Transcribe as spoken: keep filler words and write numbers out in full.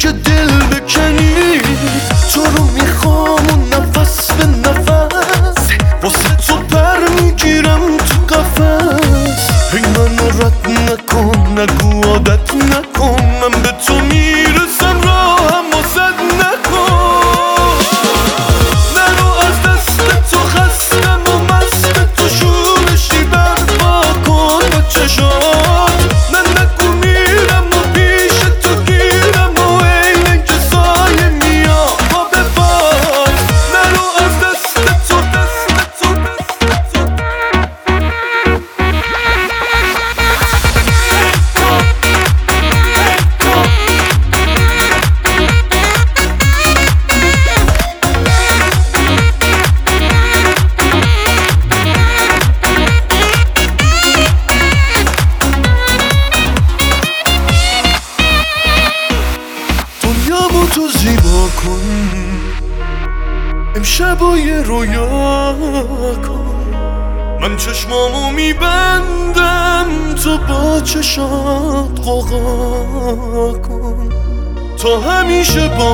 که دل بکنی. تو رو میخوام و نفس به نفس واسه تو پر میگیرم تو قفس. هی منو رد نکن نگو عادت نکن، من به تو میرسم راهم و زد نکن. نرو از دست تو خستم و مست تو شورشی برپا کن با چشات. من نگو میرم و پیش تو گیرم و عین که سایه میام با بباد. نرو از دست تو دست تو دست تو دنیامو تو زیبا کن، امشب و یه رویا کن. من چشمامو میبندم تو با چشات غوغا کن. تا همیشه با